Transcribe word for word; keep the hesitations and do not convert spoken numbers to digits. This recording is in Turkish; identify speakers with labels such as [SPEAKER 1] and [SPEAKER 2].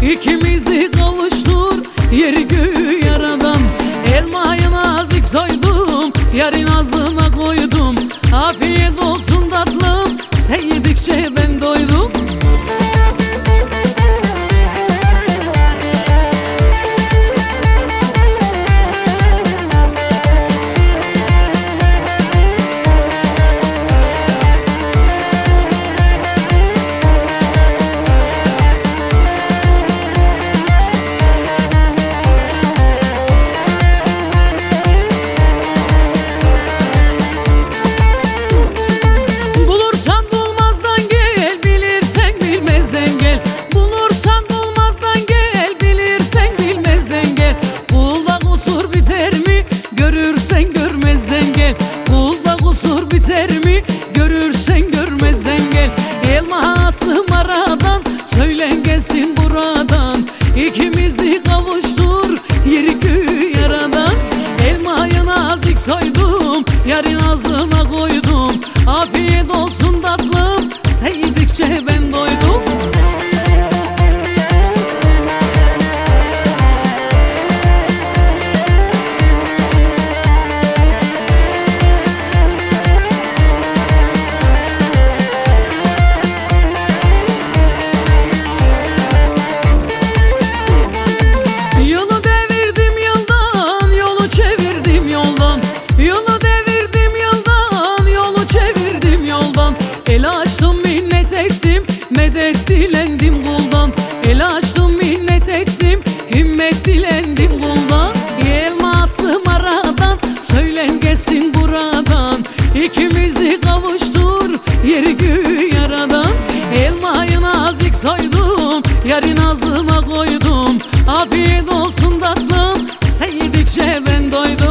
[SPEAKER 1] İkimizi kavuştur yeri göğü yaradan. Elmayı nazik soydum, yarın ağzına koydum. Afiyet olsun tatlım, sen yedikçe ben doydum. Kulda kusur biter mi? Görürsen görmezden gel. Elma atım aradan, söylen gelsin buradan. İkimizi kavuştur yeri göğü yaradan. Elmayı nazik soydum, yarın ağzına koydum. Afiyet olsun tatlım, sen yedikçe ben doydum. El açtım minnet ettim, medet dilendim kuldan. El açtım minnet ettim, himmet dilendim kuldan. Elma attım aradan, söylen gelsin buradan. İkimizi kavuştur yeri göğü yaradan. Elmayı nazik soydum, yarın ağzına koydum. Afiyet olsun tatlım, sen yedikçe ben doydum.